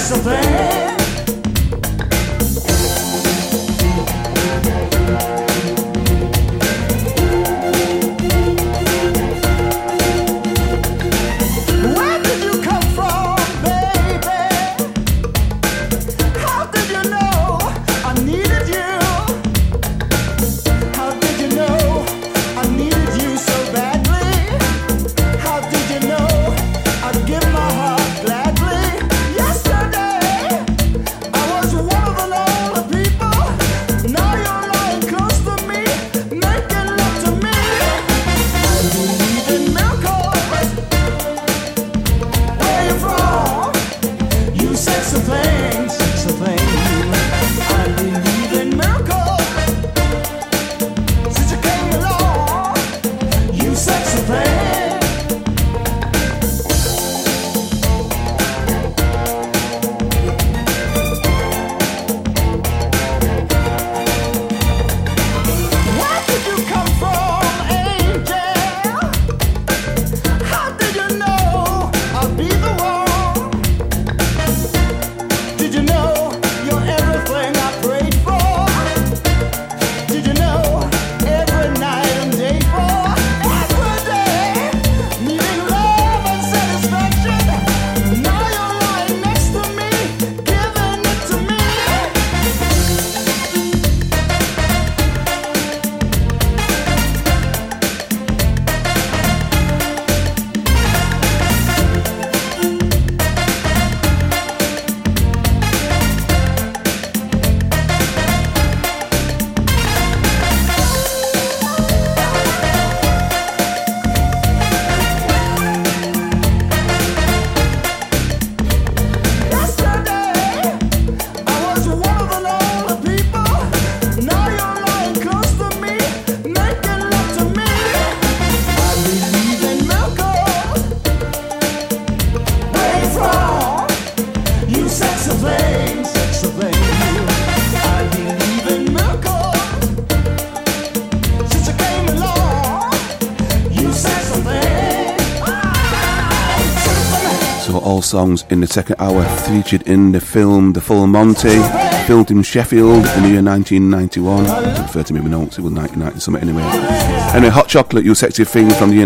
Songs in the second hour featured in the film The Full Monty, filmed in Sheffield in the year 1991. I refer to me with notes, it was 1990 something anyway. Anyway, Hot Chocolate, You Sexy Thing from the year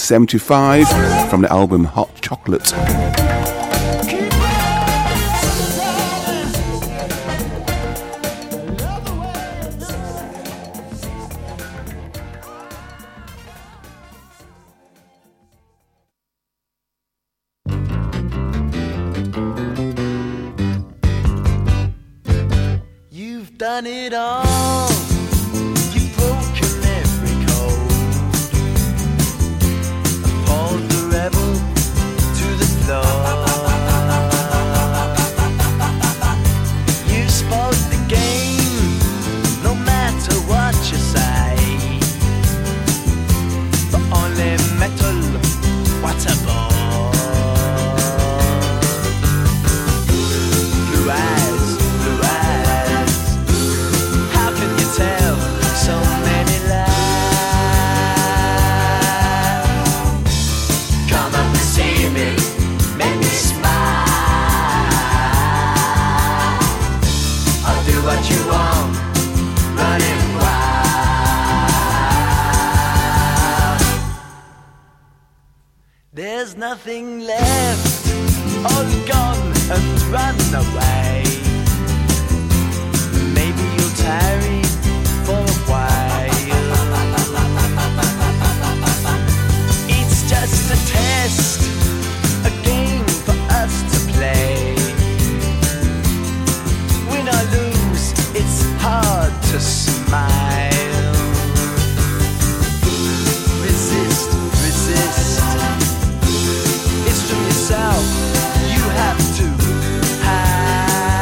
1975 from the album Hot Chocolate. Done it all. You've broken every code and pulled the rebel to the floor. You spoke the game, no matter what you say. The only metal, what a bore. Blue eyes, blue eyes. Tell so many lies. Come up and see me, make me smile. I'll do what you want, running wild. There's nothing left, all gone and run away. Maybe you'll tarry for a while. It's just a test, a game for us to play. Win or lose, it's hard to smile. Resist, resist. It's from yourself you have to hide.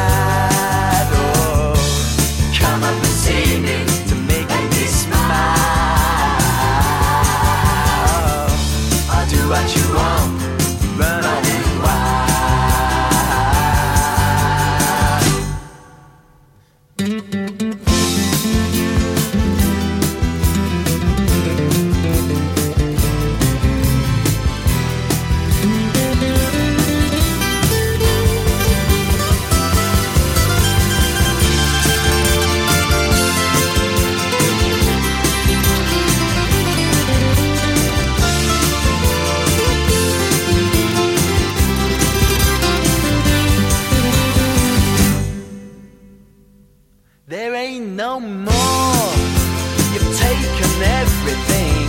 no more. You've taken everything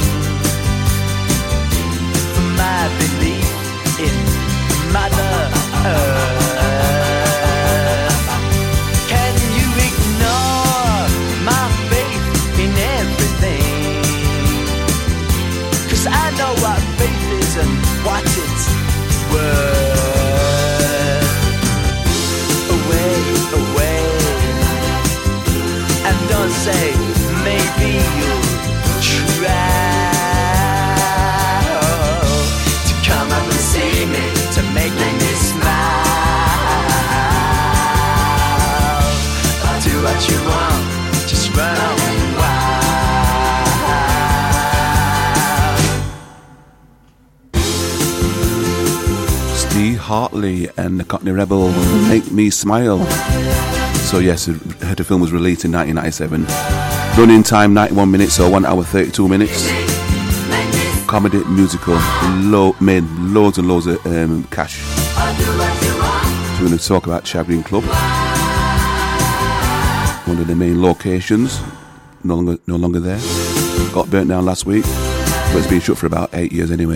from my belief in Mother Earth. Can you ignore my faith in everything? 'Cause I know what faith is and what it's worth. Away, away, and don't say maybe you'll try to come up and see me, to make me smile. I'll do what you want, just run on wild. Steve Hartley and the Cockney Rebel, Make Me Smile. So yes, the film was released in 1997. Running time 91 minutes, or 1 hour 32 minutes. Comedy musical, made loads and loads of cash. So we're going to talk about Chavin Club, one of the main locations, no longer there. Got burnt down last week, but it's been shut for about 8 years anyway.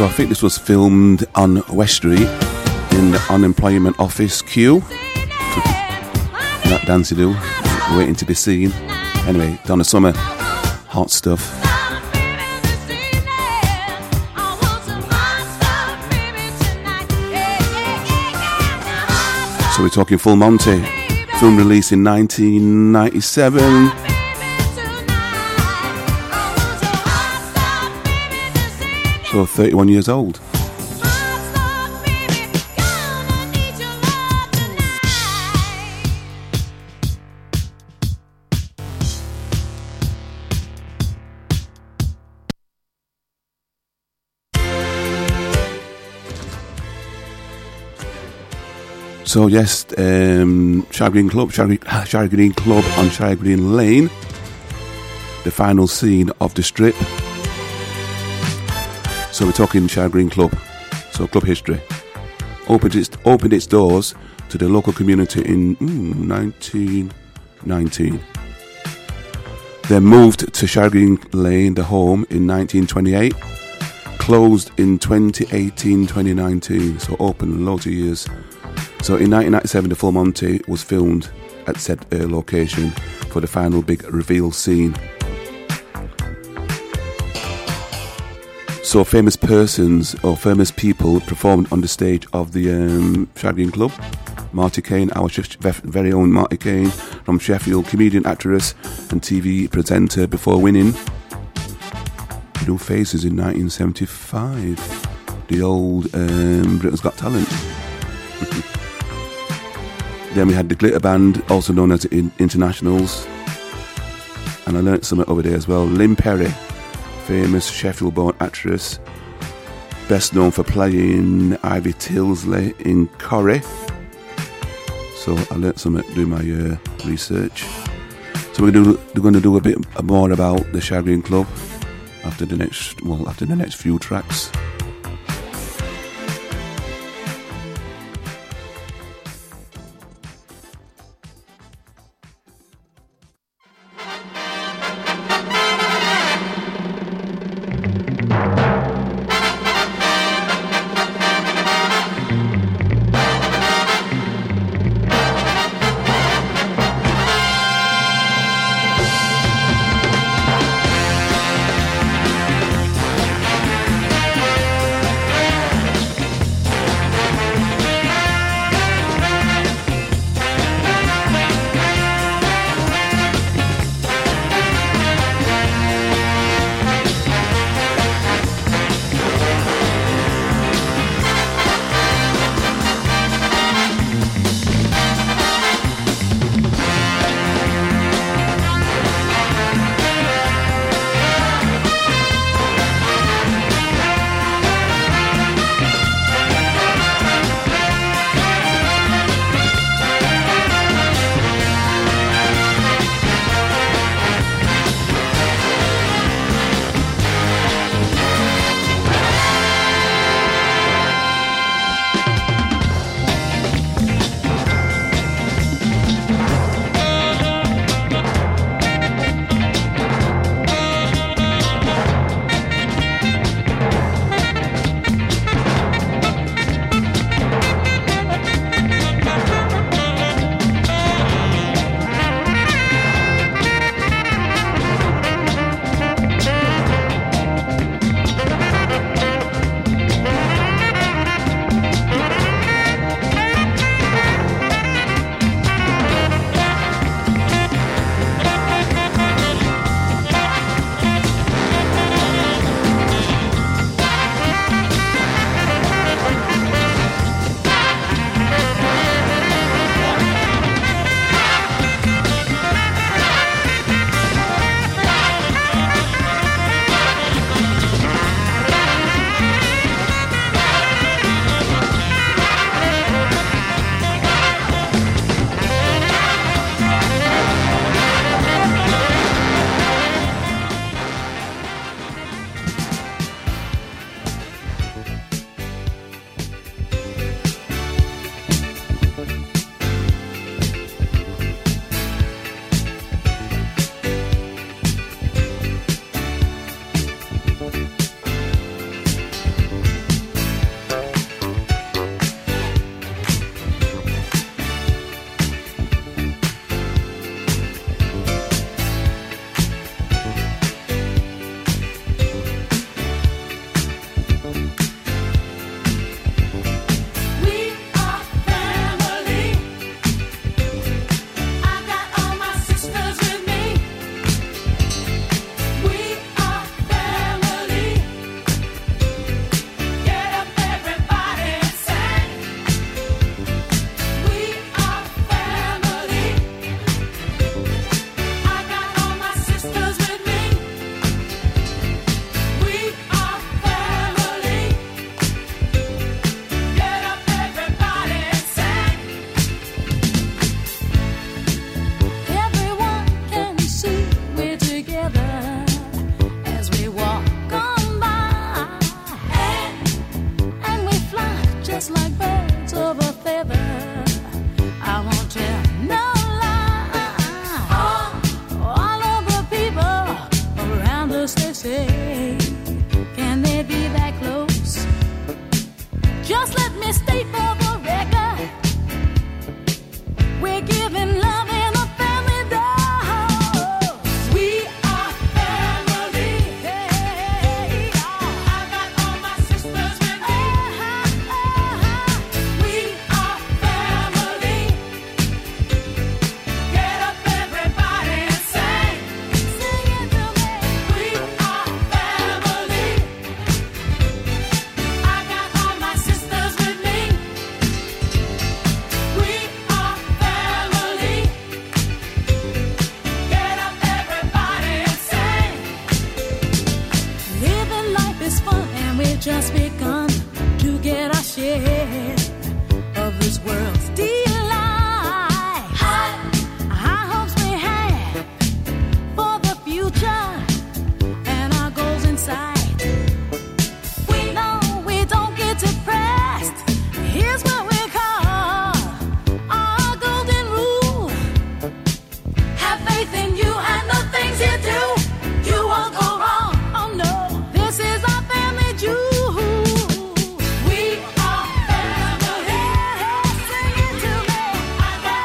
So I think this was filmed on West Street in the unemployment office queue. That Dancy do, waiting to be seen. Anyway, Donna Summer, hot stuff. So we're talking Full Monty, film released in 1997. So 31 years old. So yes, Shire Green Club on Shire Green Lane, the final scene of the strip. So we're talking Shire Green Club, so club history. Opened its doors to the local community in 1919. Then moved to Shire Green Lane, the home, in 1928. Closed in 2018-2019, so open loads of years. So in 1997, the Full Monty was filmed at said location for the final big reveal scene. So famous persons or famous people performed on the stage of the Shire Green Club. Marty Kane, our very own Marty Kane from Sheffield, comedian, actress and TV presenter before winning New Faces in 1975. The old Britain's Got Talent. Then we had the Glitter Band, also known as the Internationals. And I learnt something over there as well. Lynn Perry, famous Sheffield-born actress, best known for playing Ivy Tilsley in Corrie. So I learnt something doing my research. So we're going to do a bit more about the Shire Green Club after the next few tracks.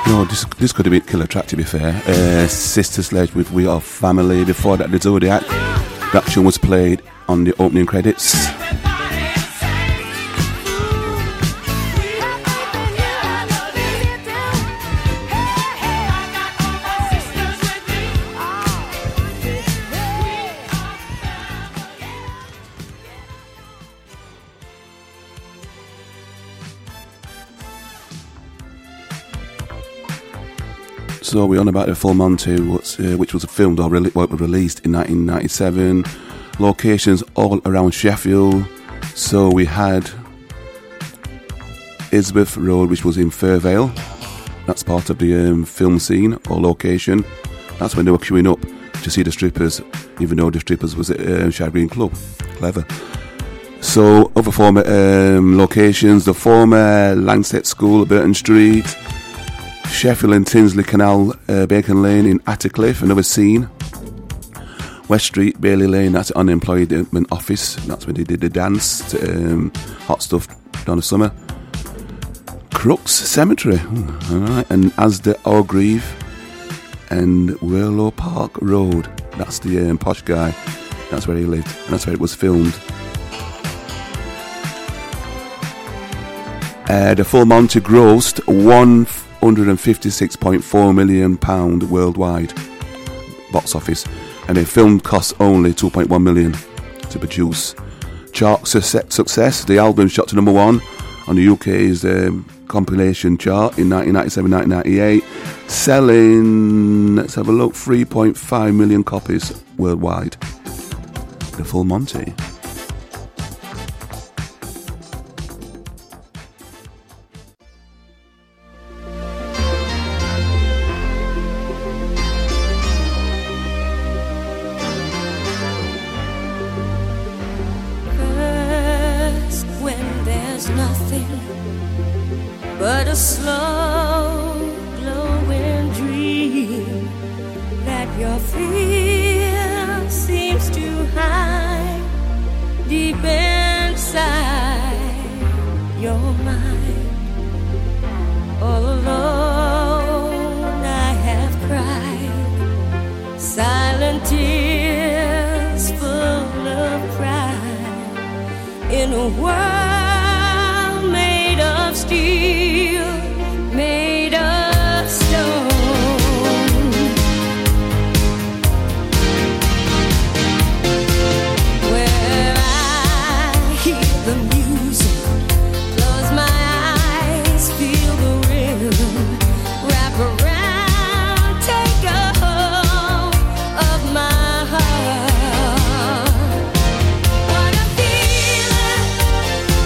No, this could have been a killer track, to be fair. Sister Sledge with We Are Family. Before that, the Zodiac. That tune was played on the opening credits. So we're on about the Full Monty, which was filmed or released in 1997. Locations all around Sheffield. So we had Isbeth Road, which was in Fairvale. That's part of the film scene or location. That's when they were queuing up to see the strippers, even though the strippers was at Shad Green Club. Clever. So other former locations, the former Langsett School, Burton Street, Sheffield and Tinsley Canal, Bacon Lane in Attercliffe, another scene. West Street, Bailey Lane, that's the unemployment office. That's where they did the dance to Hot Stuff down the summer. Crooks Cemetery, alright, and Asda Orgreave and Werlow Park Road. That's the posh guy. That's where he lived, and that's where it was filmed. The Full Monty grossed £156.4 million worldwide box office, and the film cost only £2.1 million to produce. Chart success. The album shot to number 1 on the UK's compilation chart in 1997-1998, selling, let's have a look, 3.5 million copies worldwide. The Full Monty. But a slow glowing dream that your fear seems to hide deep inside your mind. All alone I have cried silent tears full of pride in a world made of steel, made of stone. Where I hear the music, close my eyes, feel the rhythm, wrap around, take a hold of my heart. What a feeling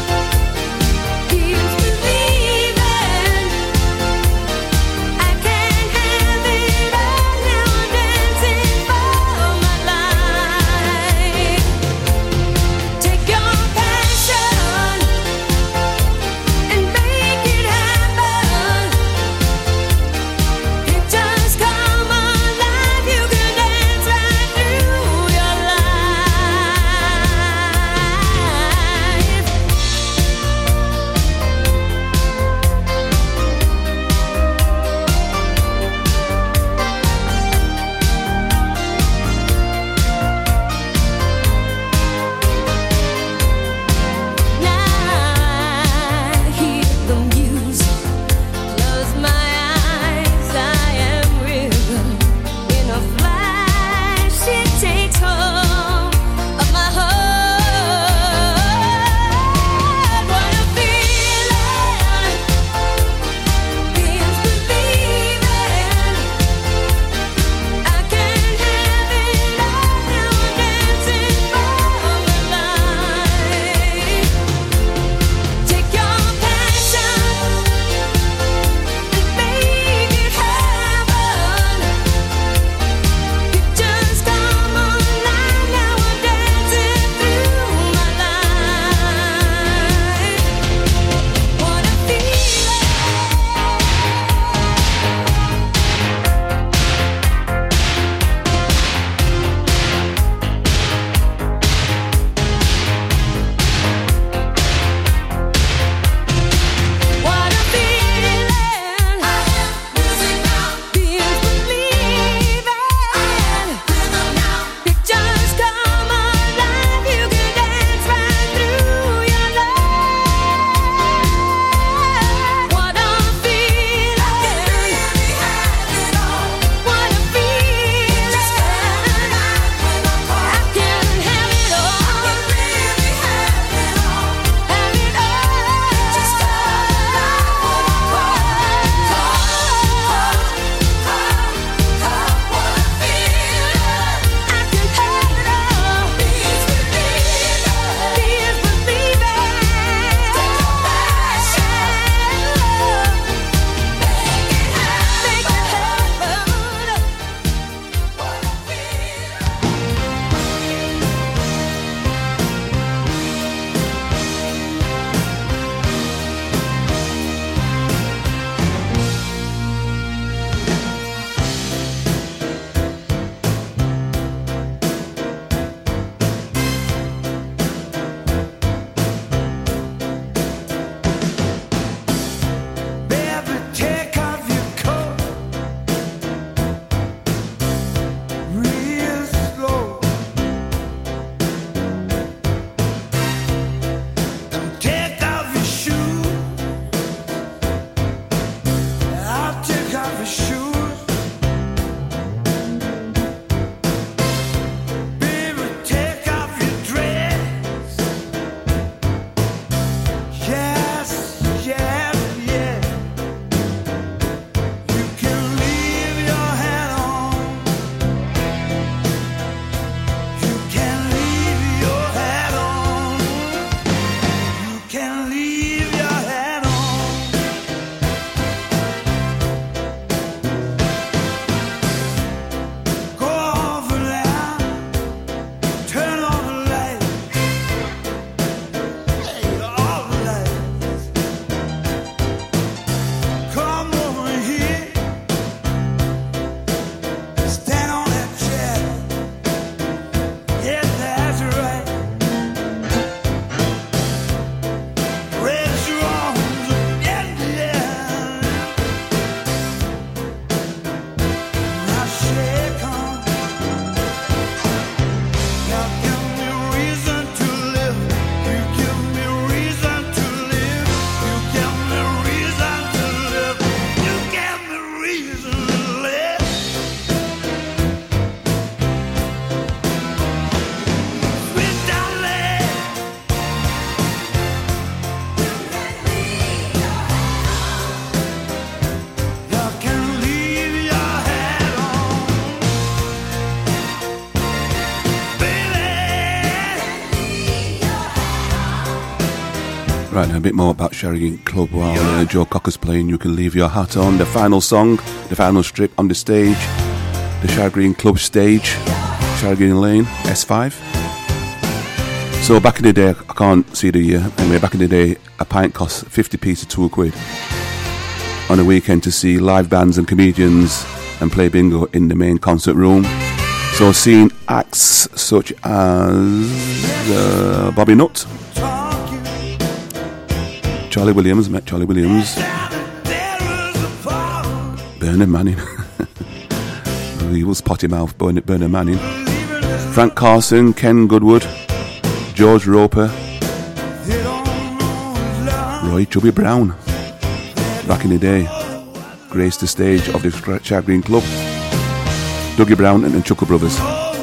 Right now, a bit more about Sheringham Club while Joe Cocker's playing You Can Leave Your Hat On. The final song, the final strip on the stage, the Sheringham Club stage, Sheringham Lane, S5. So back in the day, I can't see the year, anyway, back in the day, a pint cost 50p to £2 on a weekend to see live bands and comedians and play bingo in the main concert room. So seeing acts such as Bobby Nutt, Charlie Williams, met Charlie Williams, Bernard Manning, he was potty mouth, Bernard Manning, Frank Carson, Ken Goodwood, George Roper, Roy Chubby Brown, back in the day, graced the stage of the Sheringham Club, Dougie Brown and the Chuckle Brothers.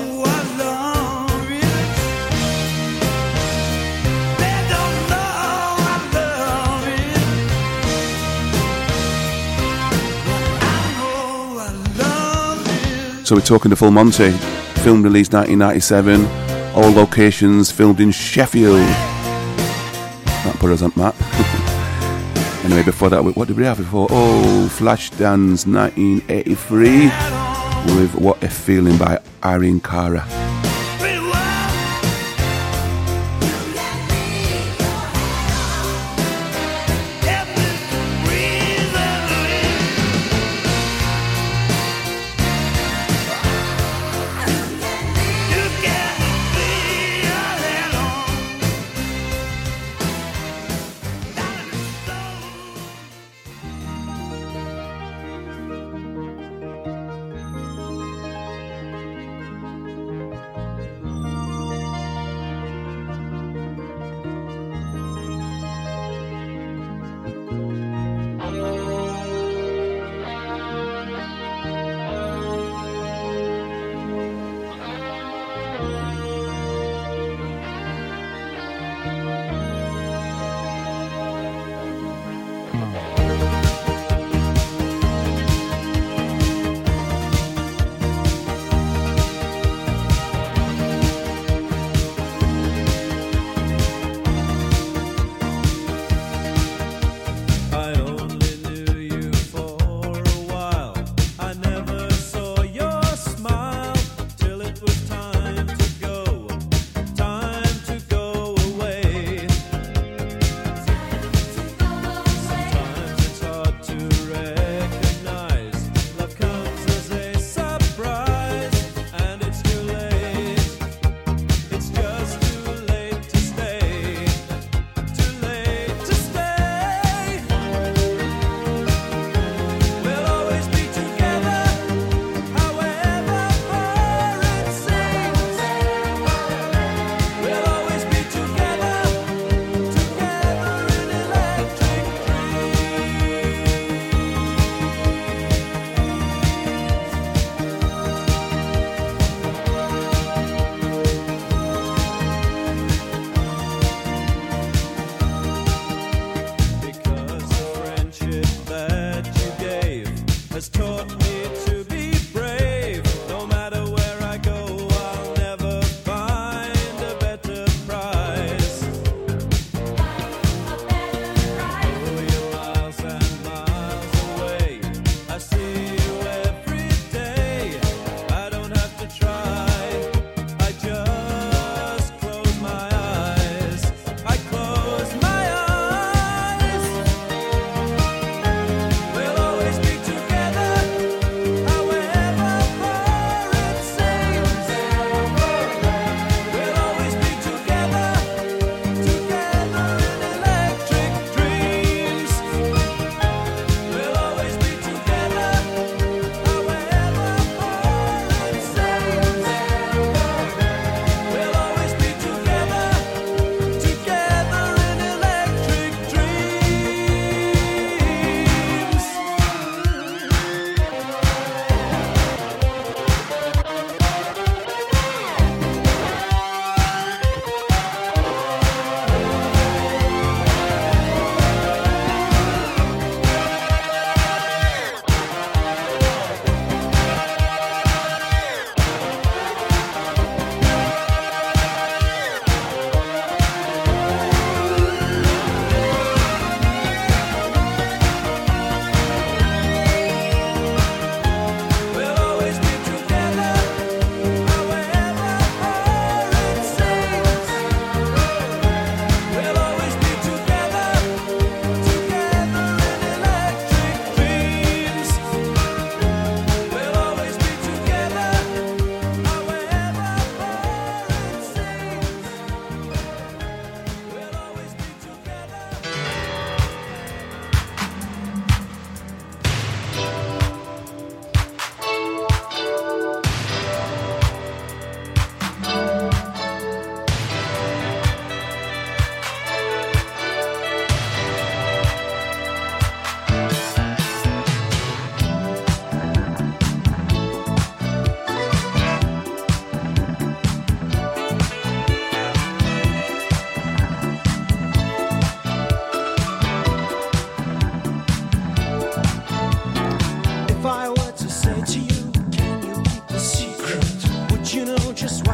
So we're talking the Full Monty, film released 1997, all locations filmed in Sheffield. That put us on the map. Anyway, before that, what did we have before? Oh, Flashdance 1983 with What a Feeling by Irene Cara.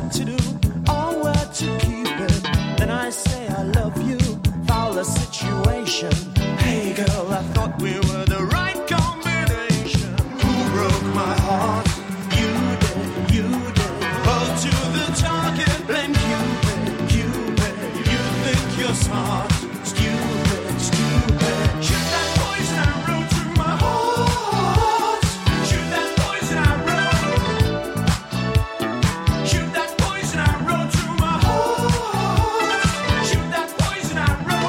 what to do or where to keep it. Then I say I love you, foul the situation. Hey girl, I thought we were the right combination. Who broke my heart? You did, you did. Hold to the target, blame Cupid, Cupid. You think you're smart, stupid, stupid. Shoot that poison arrow through my heart. Shoot that poison arrow. Shoot that poison arrow through my heart. Shoot that poison arrow.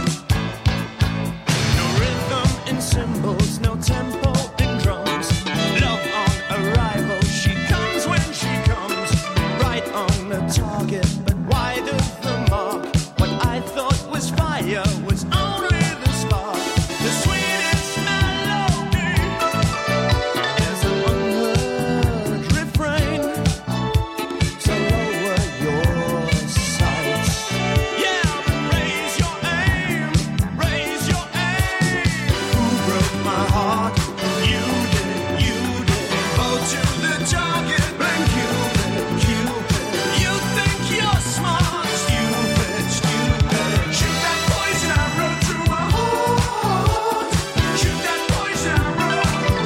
No rhythm in cymbals, no tempo in drums. Love on arrival, she comes when she comes. Right on the target, but wide of the mark. What I thought was fire was only the spark. The sweetest melody is an unheard refrain. So lower your sights. Yeah, raise your aim, raise your aim. Who broke my heart? You did, you did. Hold to the target, blame Cupid, Cupid. You think you're smart, stupid, stupid. Shoot that poison arrow through my heart. Shoot that poison arrow.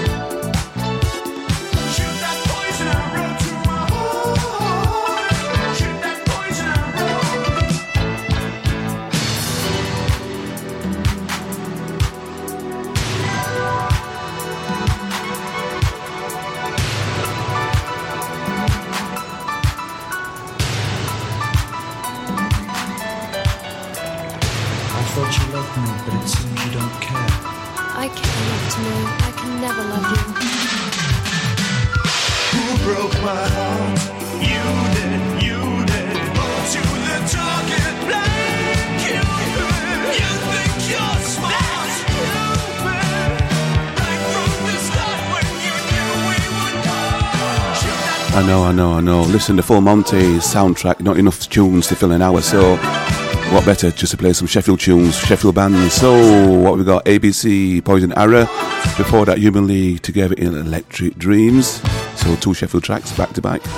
Shoot that poison arrow through my heart. Shoot that poison arrow. I thought you loved me, but it seems you don't care. I care enough to know I can never love you. Who broke my heart? You did, you did. Hold to the target, blame Cupid. You think you're smart, stupid. Right from the start when you knew we would go. Shoot that I know. Listen, the Full Monty soundtrack, not enough tunes to fill an hour, so what better just to play some Sheffield tunes, Sheffield bands. So, what we got? ABC, Poison Arrow. Before that, Human League, Together in Electric Dreams. So, 2 Sheffield tracks back to back.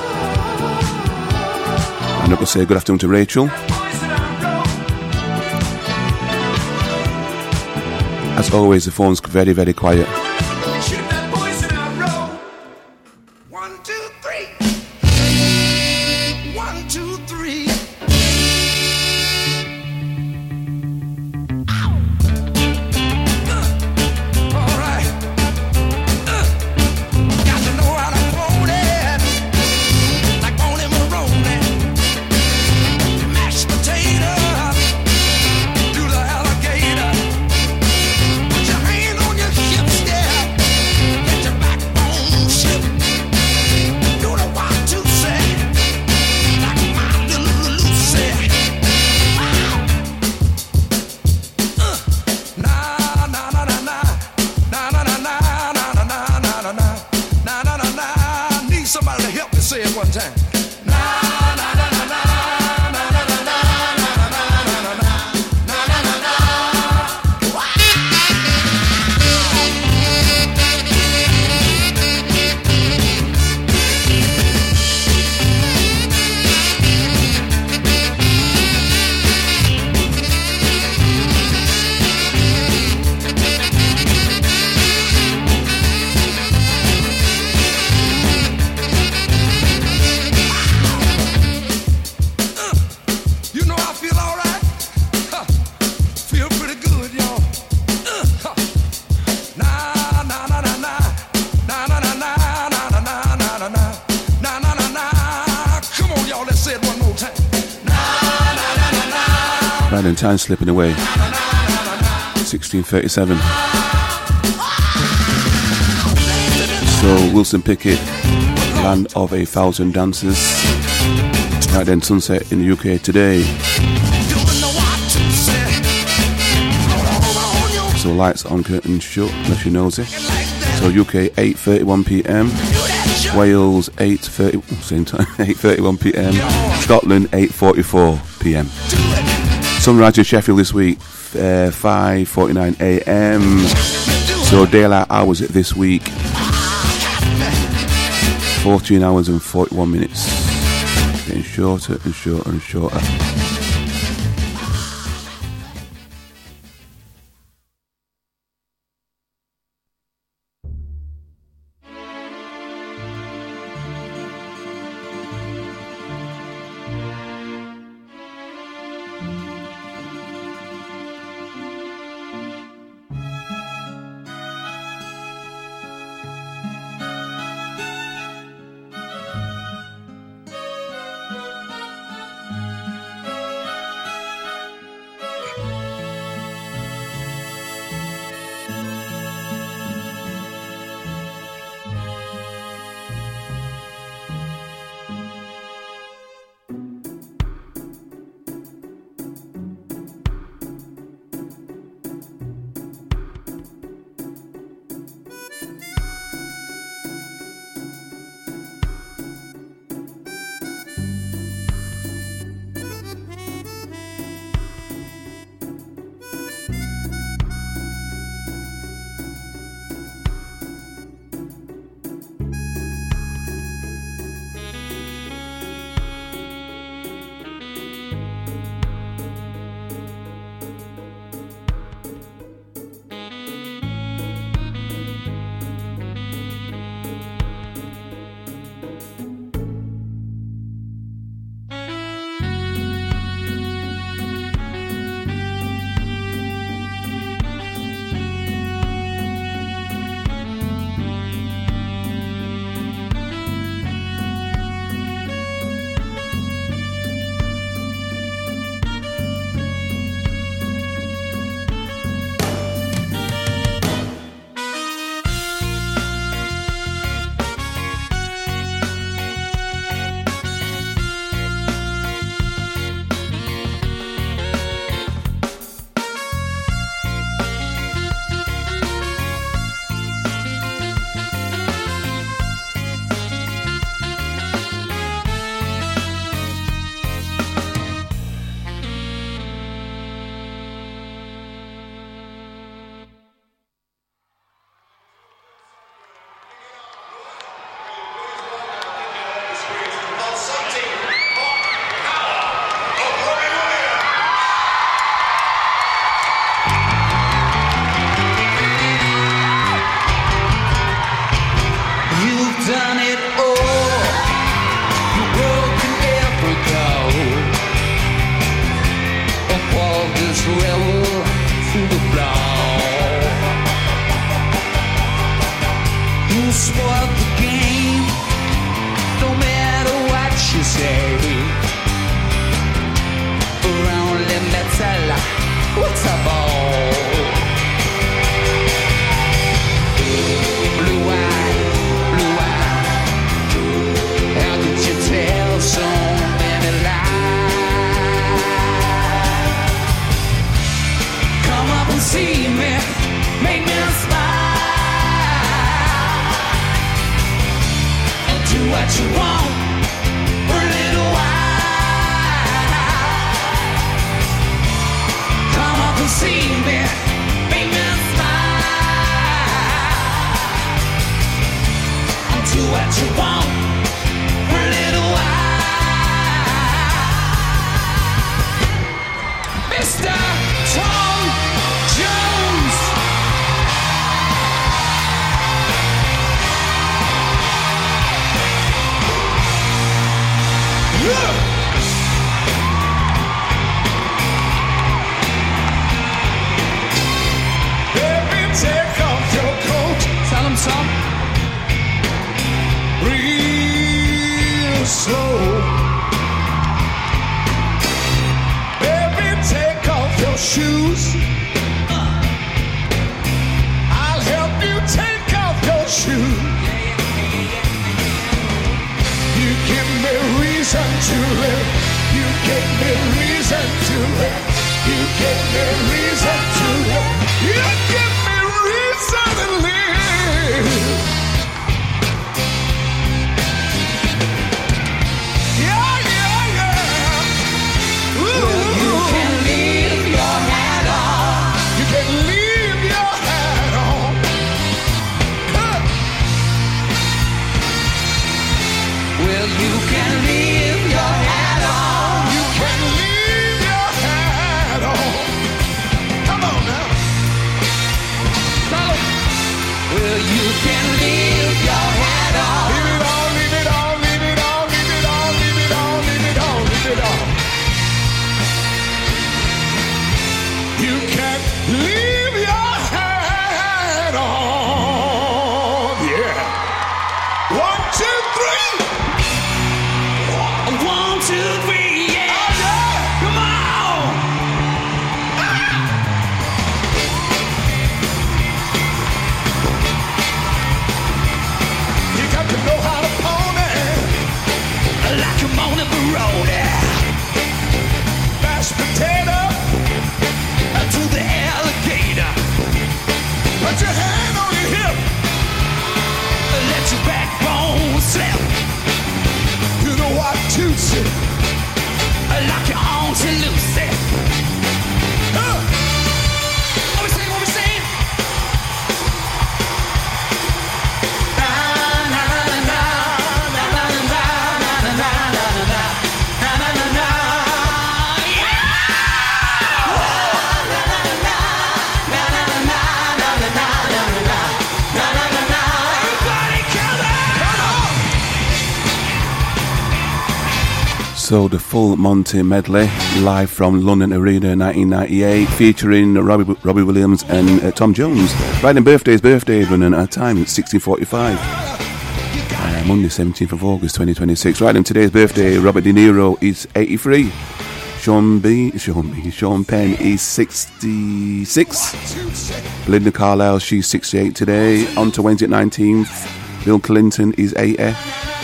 I'm not going to say good afternoon to Rachel. poison arrow. As always, the phone's very, very quiet. Shoot that poison arrow. 1, 2, 3. 1, 2, 3. All right. Got to know how to hold it, like Bonnie Maroney. Mashed potato, do the alligator. Put your hand on your hips, yeah. Let your backbone slip. Do the 1, 2 say, like my little Lucy. Na na na na na, na na na na na na na na na na na na na. Need somebody to help me say it one time. Na na na na na na na na na na na na na na na. You know I feel all right. Huh. Feel pretty good, y'all. Huh. Na na na na na, na na na na na na na na na na na na na. Come on, y'all, let's say it one more time. Na na na na na. Right then, time slipping away. 1637. So, Wilson Pickett, Land of a Thousand Dances. Right then, sunset in the UK today. You know what to say. On your So, lights on, curtain shut, unless you nosy. like that. So, UK 8:31 p.m. Do that jump. Wales 8:30, same time, 8:31 p.m. Scotland 8:44 p.m. Do it. Sunrise in Sheffield this week 5:49 a.m. So daylight hours this week 14 hours and 41 minutes. getting shorter and shorter and shorter. You can leave your you like your Auntie Lucy. What we saying? What we saying? So the Full Monty medley, live from London Arena 1998, featuring Robbie Williams and Tom Jones. Right, and birthdays, running at a time at 16:45. Monday 17th of August 2026. Right, and today's birthday, Robert De Niro is 83. Sean Penn is 66. Belinda Carlisle, she's 68 today. On to Wednesday 19th, Bill Clinton is 80.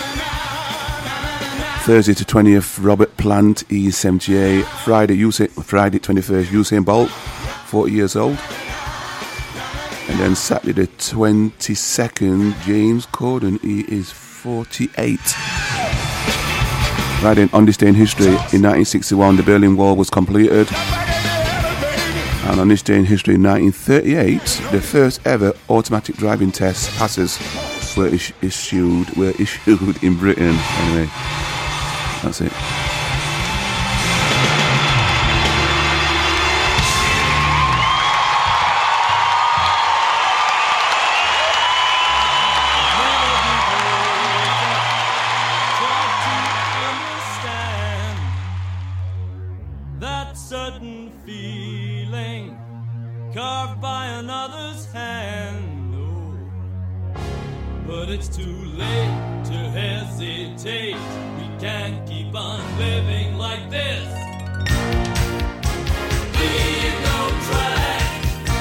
Thursday to 20th, Robert Plant is 78. Friday 21st, Usain Bolt, 40 years old. And then Saturday the 22nd, James Corden, he is 48. Right, then on this day in history, in 1961, the Berlin Wall was completed. And on this day in history, in 1938, the first ever automatic driving test passes were issued in Britain. Anyway, that's it. That sudden feeling carved by another's hand. Oh, but it's too late to hesitate. We can't keep on living like this. Leave no track.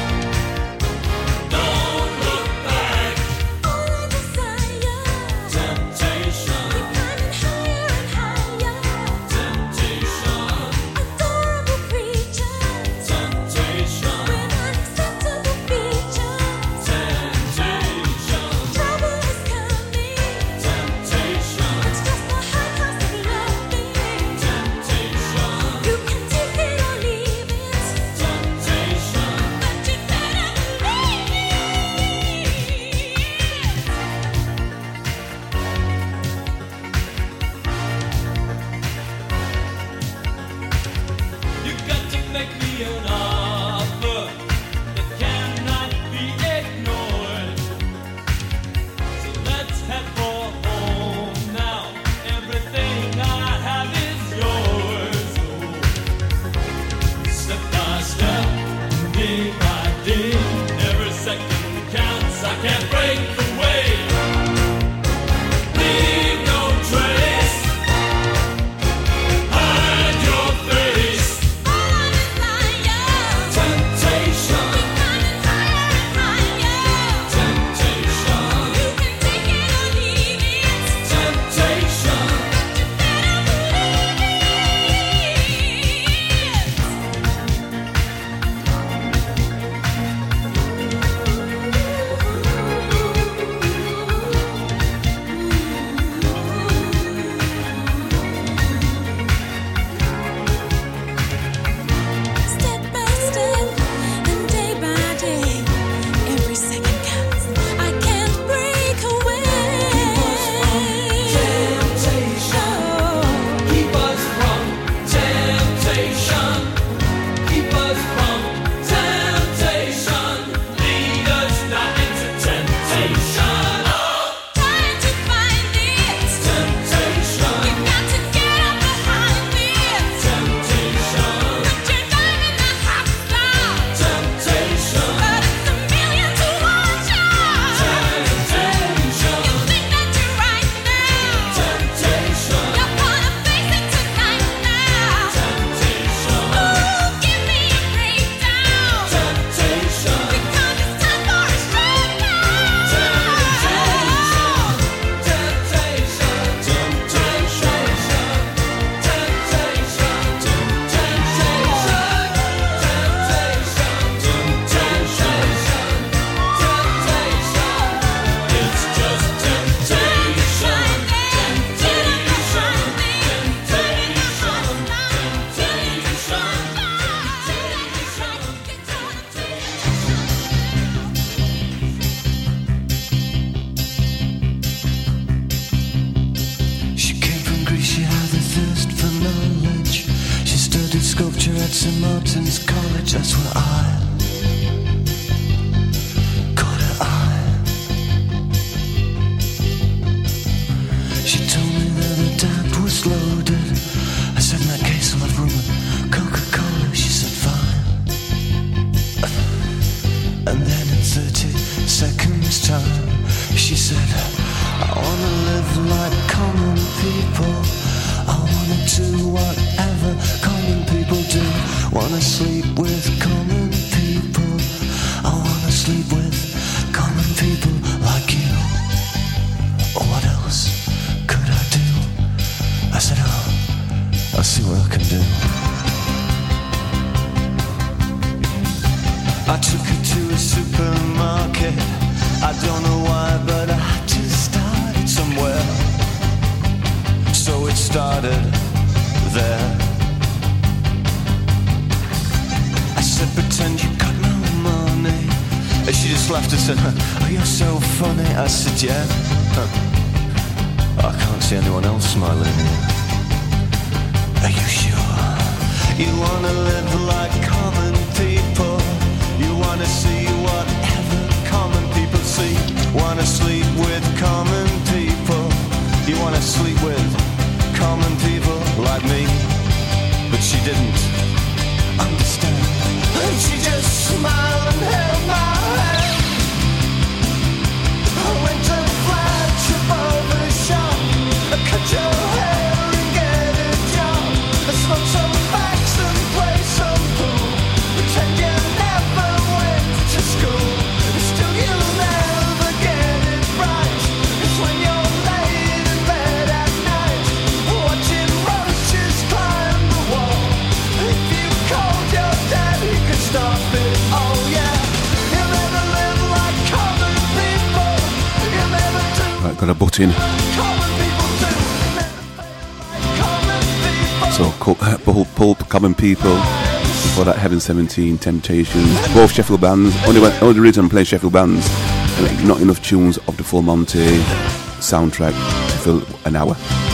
Don't look back. All desire, Temptation, keep climbing higher and higher. temptation, Adorable creatures temptation, with unacceptable features. temptation, Trouble is coming. temptation, It's just the high cost of loving. temptation, You can take it or leave it. temptation. at St. Martin's College, that's where I caught her eye. She told me that her dad was loaded. I said, in that case I'll have rum and Coca-Cola. She said, fine. And then in 30 seconds time, she said, I wanna live like common people. I wanna do whatever common people do. Wanna sleep with common people. I wanna sleep with common people like you. What else could I do? I said, oh, I'll see what I can do. I took her to a supermarket. I don't know why, but I had to start somewhere. So it started there. I said, pretend you got no money. And she just laughed and said, oh, you're so funny. I said, yeah. I can't see anyone else smiling here. Are you sure? You wanna live like common people. You wanna see whatever common people see. Wanna sleep with common people. You wanna sleep with common people like me. But she didn't understand. And she just smiled and held my hand. I went to flash above the shop. I cut your hair and get a job. I smoke some facts and play some pool. Pretend you never went to school. Still you'll never get it right. It's when you're laid in bed at night, watching roaches climb the wall. If you called your dad, he could stop it. Oh yeah. You'll never live like common people. You'll never do Right, got a butt in. common people do. Never feel like common people. So, Pulp, Common People. Before that, Heaven 17, Temptations. Both Sheffield bands. Only reason I'm playing Sheffield bands, and not enough tunes of the Full Monty soundtrack to fill an hour.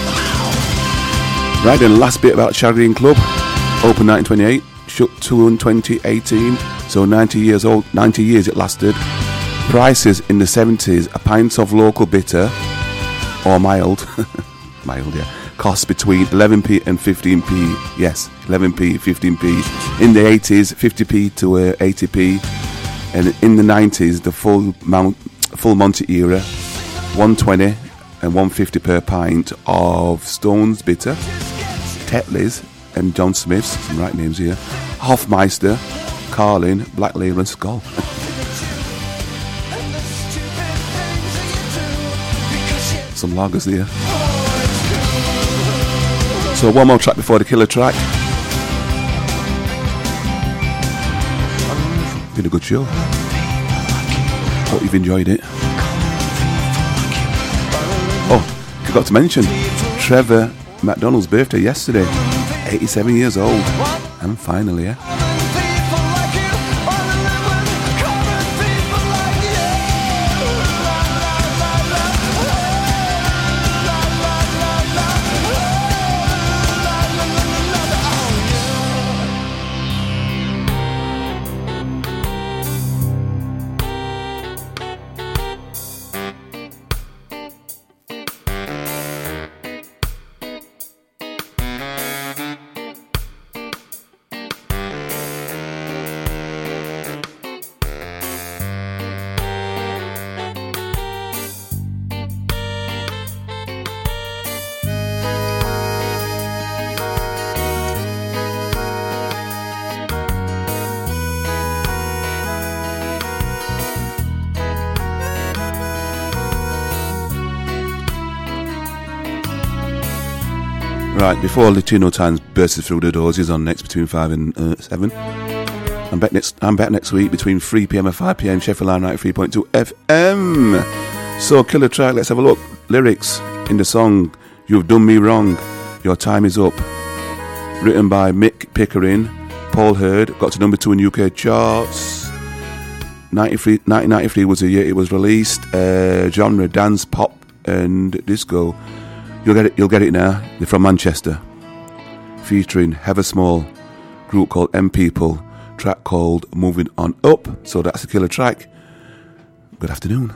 Right then, last bit about Shaggy Club. Open 1928, shut 2018. So 90 years old, 90 years it lasted. Prices in the 70s, a pint of local bitter, or mild, mild, yeah, costs between 11p and 15p. Yes, 11p, 15p. In the 80s, 50p to 80p. And in the 90s, the full Monty era, 120 and 150 per pint of Stones bitter, Tetley's and John Smith's, some right names here, Hofmeister, Carlin, Black Label and Skull. Some lagers there. So one more track before the killer track. Been a good show. Hope you've enjoyed it. Oh, forgot to mention Trevor McDonald's birthday yesterday. 87 years old. And finally, yeah. People like you wanna live with common people like you. La la la la. La la la la. La la la la. Oh yeah. Right, before Latino Times bursts through the doors, he's on next between 5 and 7. I'm back next week between 3 p.m. and 5 p.m. Sheffield Line 93.2 FM. So, killer track, let's have a look. Lyrics in the song, You've Done Me Wrong, Your Time Is Up. Written by Mick Pickering, Paul Hurd, got to number 2 in UK charts. 1993 was the year it was released. Genre, dance, pop and disco. You'll get it now. They're from Manchester. Featuring Heather Small, group called M People, track called Moving On Up. So that's a killer track. Good afternoon.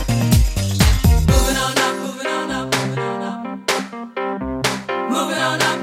Moving on up.